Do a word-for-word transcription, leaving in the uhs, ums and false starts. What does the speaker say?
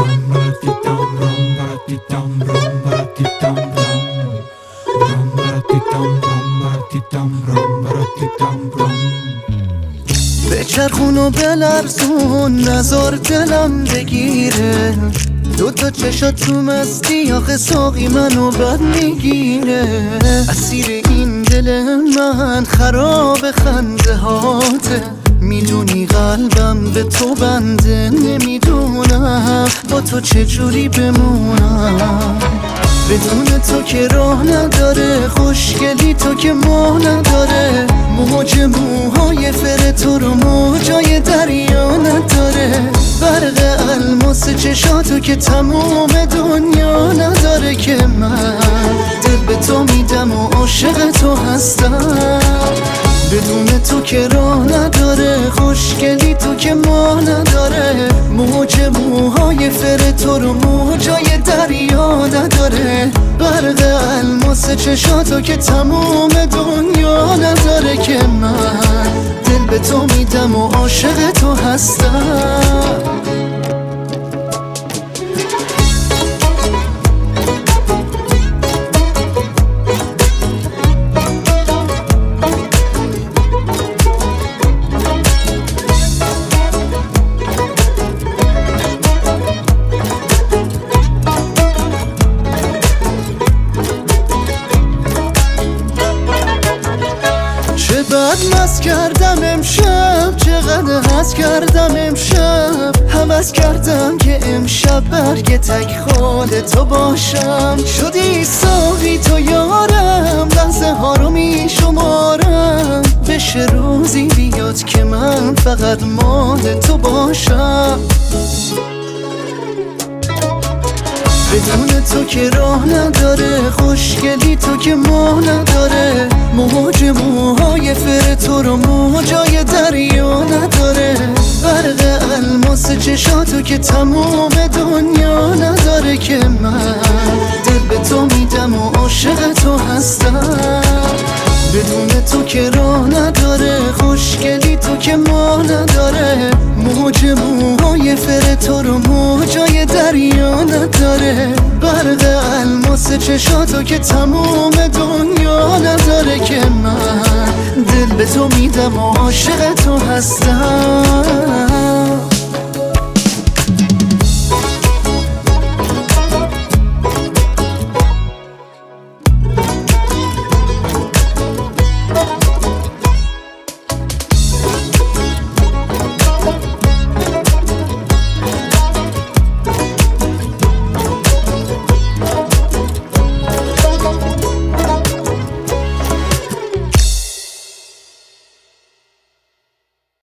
بچرخون و بلرزون نزار دلم بگیره، دوتا چشات تو مستی آخه ساقی منو بد میگیره. اسیر این دل من خراب خنده هاته، میدونی قلبم به تو بنده، نمیدونم با تو چجوری بمونم. بدون تو که راه نداره، خوشگلی تو که ماه نداره، موج موهای فر تو رو موجای دریا نداره، برق الماس چشاتو که تموم دنیا نداره. که من دل به تو میدم و عاشق تو هستم، بدون تو که راه نداره، خوشگلی تو که ماه نداره، موج موهای فر تو رو موجای دریا نداره، برق الماس چشاتو که تموم دنیا نداره. که من دل به تو میدم و عاشق تو هستم. بعد مست کردم امشب، چقدر حس کردم امشب، هوس کردم که امشب برگ تک خال تو باشم. شدی ساقی تو یارم، لحظه ها رو می شمارم، بشه روزی بیاد که من فقط مال تو باشم. بدون تو که راه نداره، خوشگلی تو که ماه نداره، موج موهای فر تو رو موجای دریا نداره، برق الماس چشاتو که تموم دنیا نداره. که من دل به تو میدم و عاشق تو هستم، بدون تو که راه نداره، خوشگلی تو که ماه نداره، موج موهای فر تو رو موجای دریا نداره، برق الماس چشاتو که تموم دنیا نداره. که من دل به تو میدم و عاشق تو هستم.